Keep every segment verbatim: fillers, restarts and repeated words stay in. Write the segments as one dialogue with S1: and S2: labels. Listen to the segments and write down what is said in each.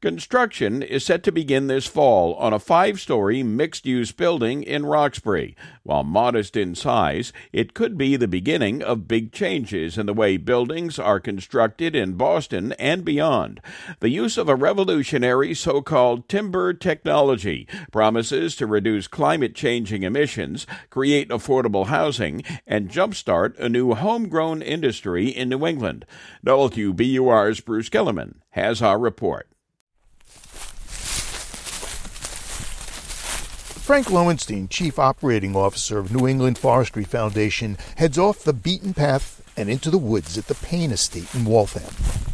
S1: Construction is set to begin this fall on a five-story mixed-use building in Roxbury. While modest in size, it could be the beginning of big changes in the way buildings are constructed in Boston and beyond. The use of a revolutionary so-called timber technology promises to reduce climate-changing emissions, create affordable housing, and jumpstart a new homegrown industry in New England. W B U R's Bruce Gellerman has our report.
S2: Frank Lowenstein, Chief Operating Officer of New England Forestry Foundation, heads off the beaten path and into the woods at the Payne Estate in Waltham.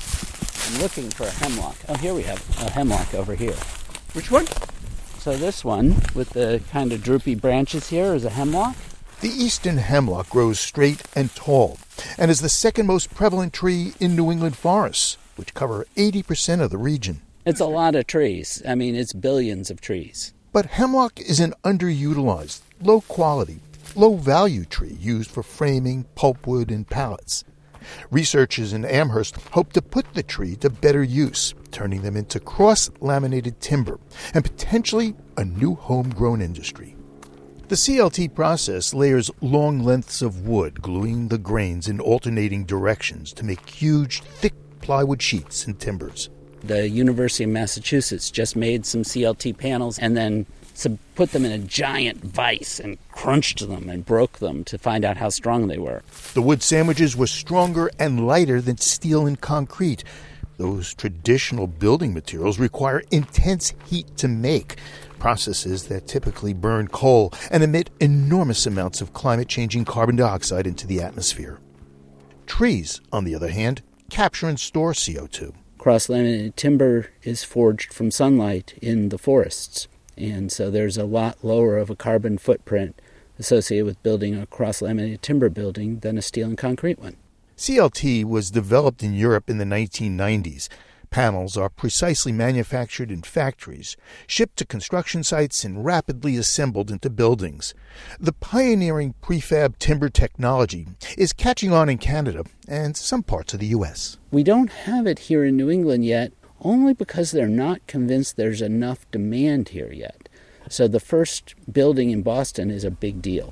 S3: I'm looking for a hemlock. Oh, here we have a hemlock over here.
S4: Which one?
S3: So this one, with the kind of droopy branches here, is a hemlock.
S2: The eastern hemlock grows straight and tall and is the second most prevalent tree in New England forests, which cover eighty percent of the region.
S3: It's a lot of trees. I mean, it's billions of trees.
S2: But hemlock is an underutilized, low-quality, low-value tree used for framing, pulpwood, and pallets. Researchers in Amherst hope to put the tree to better use, turning them into cross-laminated timber and potentially a new homegrown industry. The C L T process layers long lengths of wood, gluing the grains in alternating directions to make huge, thick plywood sheets and timbers.
S3: The University of Massachusetts just made some C L T panels and then sub- put them in a giant vise and crunched them and broke them to find out how strong they were.
S2: The wood sandwiches were stronger and lighter than steel and concrete. Those traditional building materials require intense heat to make, processes that typically burn coal and emit enormous amounts of climate-changing carbon dioxide into the atmosphere. Trees, on the other hand, capture and store C O two.
S3: Cross-laminated timber is forged from sunlight in the forests, and so there's a lot lower of a carbon footprint associated with building a cross-laminated timber building than a steel and concrete one.
S2: C L T was developed in Europe in the nineteen nineties. Panels are precisely manufactured in factories, shipped to construction sites, and rapidly assembled into buildings. The pioneering prefab timber technology is catching on in Canada and some parts of the U S.
S3: We don't have it here in New England yet, only because they're not convinced there's enough demand here yet. So the first building in Boston is a big deal.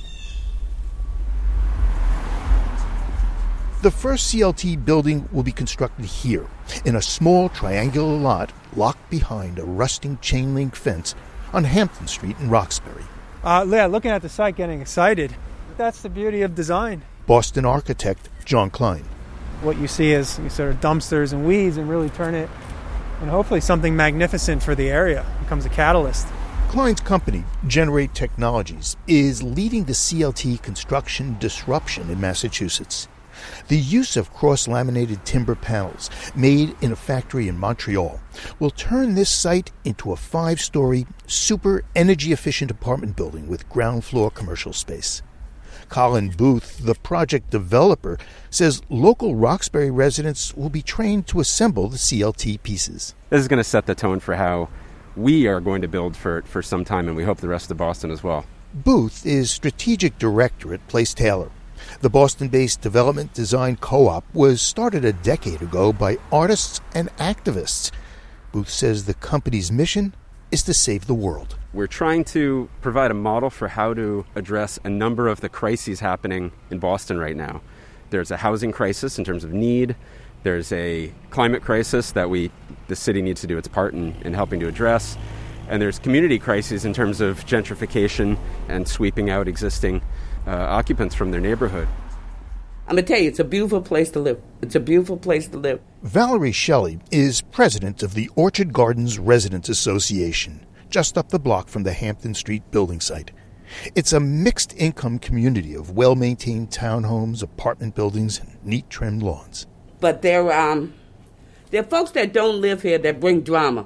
S2: The first C L T building will be constructed here, in a small triangular lot locked behind a rusting chain-link fence on Hampton Street in Roxbury.
S4: Uh, yeah, looking at the site, getting excited. That's the beauty of design.
S2: Boston architect John Klein.
S4: What you see is you sort of dumpsters and weeds and really turn it, and hopefully something magnificent for the area. It becomes a catalyst.
S2: Klein's company, Generate Technologies, is leading the C L T construction disruption in Massachusetts. The use of cross-laminated timber panels made in a factory in Montreal will turn this site into a five-story, super energy-efficient apartment building with ground-floor commercial space. Colin Booth, the project developer, says local Roxbury residents will be trained to assemble the C L T pieces.
S5: This is going to set the tone for how we are going to build for, for some time, and we hope the rest of Boston as well.
S2: Booth is strategic director at Place Taylor. The Boston-based development design co-op was started a decade ago by artists and activists. Booth says the company's mission is to save the world.
S5: We're trying to provide a model for how to address a number of the crises happening in Boston right now. There's a housing crisis in terms of need. There's a climate crisis that we, the city needs to do its part in, in helping to address. And there's community crises in terms of gentrification and sweeping out existing uh, occupants from their neighborhood.
S6: I'm going to tell you, it's a beautiful place to live. It's a beautiful place to live.
S2: Valerie Shelley is president of the Orchard Gardens Residents Association, just up the block from the Hampton Street building site. It's a mixed-income community of well-maintained townhomes, apartment buildings, and neat trimmed lawns.
S6: But there, um, there are folks that don't live here that bring drama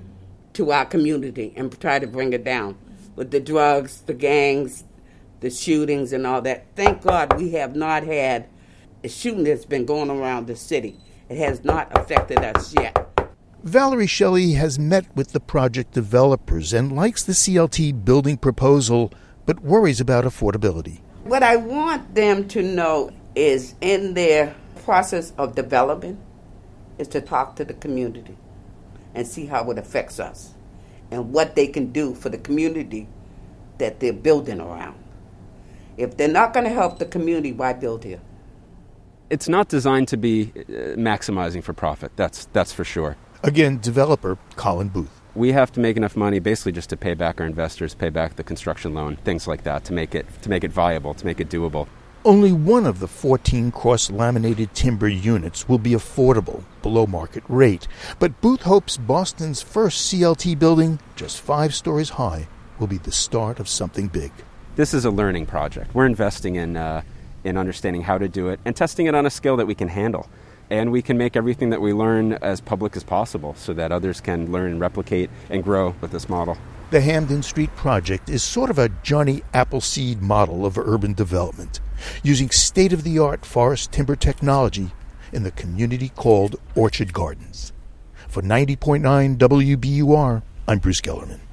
S6: to our community and try to bring it down with the drugs, the gangs, the shootings and all that. Thank God we have not had a shooting that's been going around the city. It has not affected us yet.
S2: Valerie Shelley has met with the project developers and likes the C L T building proposal, but worries about affordability.
S6: What I want them to know is in their process of development is to talk to the community and see how it affects us and what they can do for the community that they're building around. If they're not going to help the community, why build here?
S5: It's not designed to be uh, maximizing for profit. That's that's for sure.
S2: Again, developer Colin Booth.
S5: We have to make enough money basically just to pay back our investors, pay back the construction loan, things like that, to make it to make it viable, to make it doable.
S2: Only one of the fourteen cross-laminated timber units will be affordable, below market rate. But Booth hopes Boston's first C L T building, just five stories high, will be the start of something big.
S5: This is a learning project. We're investing in uh, in understanding how to do it and testing it on a scale that we can handle. And we can make everything that we learn as public as possible so that others can learn and replicate and grow with this model.
S2: The Hampden Street project is sort of a Johnny Appleseed model of urban development, using state-of-the-art forest timber technology in the community called Orchard Gardens. For ninety point nine W B U R, I'm Bruce Gellerman.